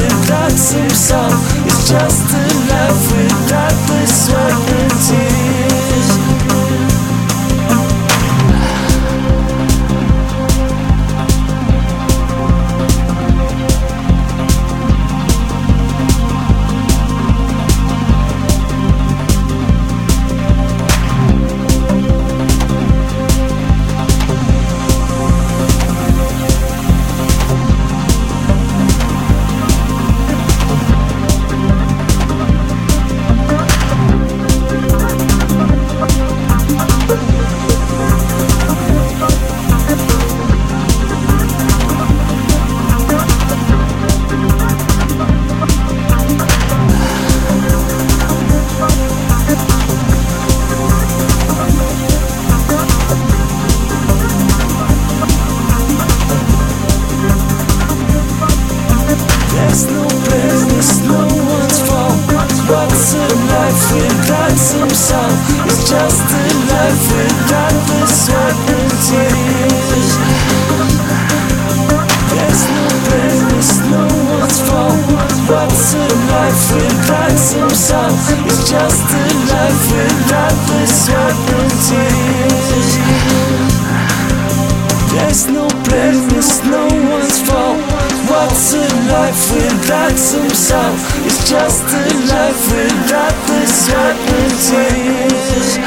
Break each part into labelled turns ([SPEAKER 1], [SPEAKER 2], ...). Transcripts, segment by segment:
[SPEAKER 1] without some salt. It's just a life without the sweat and tears. There's no blame, it's no one's fault. What's a life without some salt? It's just a life without the sweat and tears. There's no blame, it's no one's fault. What's a life without some salt? It's just a life without the sweat and tears. There's no blame, it's no one's fault. What's a life without some salt? It's just a life without the sweat and tears.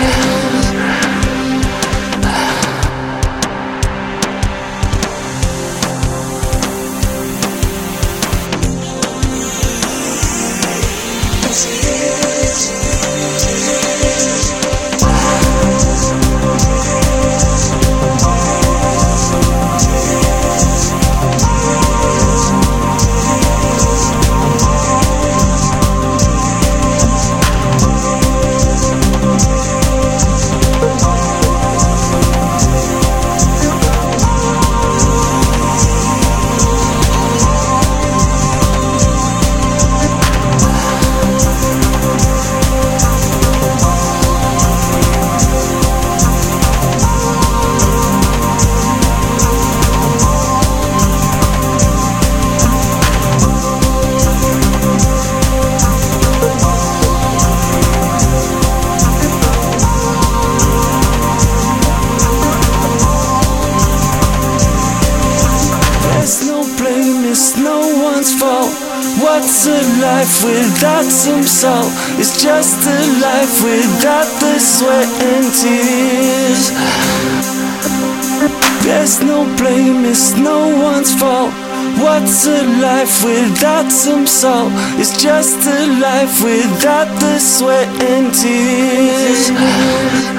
[SPEAKER 1] It's no one's fault. What's a life without some salt? It's just a life without the sweat and tears. There's no blame, it's no one's fault. What's a life without some salt? It's just a life without the sweat and tears.